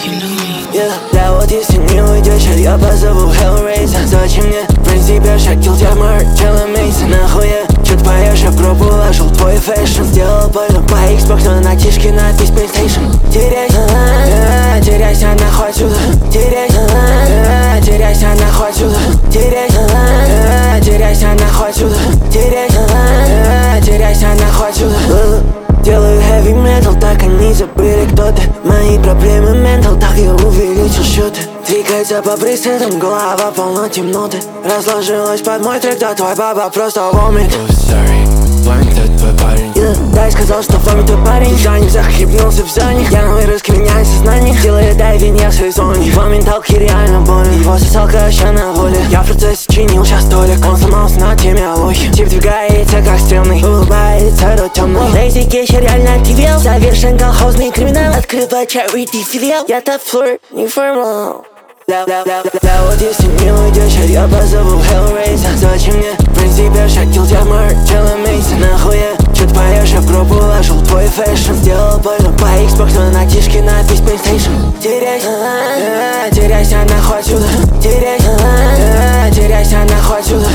Да вот если не уйдешь, я позову Hellraiser. Зачем мне брать тебя, шакил Диамар, Джелла Мейсон? Нахуя, чё-то поешь, я в группу вложил твой фэшн. Сделал больно по Xbox, но на тишке надпись PlayStation. Теряйся, теряйся нахуй отсюда. Теряйся, теряйся нахуй отсюда. Теряйся, теряйся нахуй отсюда. Теряйся, теряйся нахуй отсюда. Делаю heavy metal, так они забыли кто ты. Мои проблемы ментал, так я увеличил счеты. Двигается по пресетам, голова полна темноты. Разложилась под мой трек, да твой баба просто вомит. Вами кто твой парень? Да, я сказал, что вами твой парень. За них захлебнулся в зоне. Я новый раскрывняю сознание. Делаю дайвинг, я в своей зоне. Его менталки реально больно. Его сосалка еще на воле. Я в процессе чинил сейчас столик. Он сломался на теме алохи. Тип двигается как стрелный, улыбается до темной. Лейзи Кейча реально активел. Совершен колхозный криминал. Открыл charity филиал. Я топ-флор, не формал. Да вот если не уйдешь, я позову Hellraiser. Зачем мне брать тебя, шакил Диамар, Джелла Мейсон? Нахуя, чё-то поешь, я в группу вложил твой фэшн. Сделал больно по Xbox, но на тишке надпись PlayStation. Теряйся, теряйся нахуй отсюда. Теряйся, теряйся нахуй отсюда.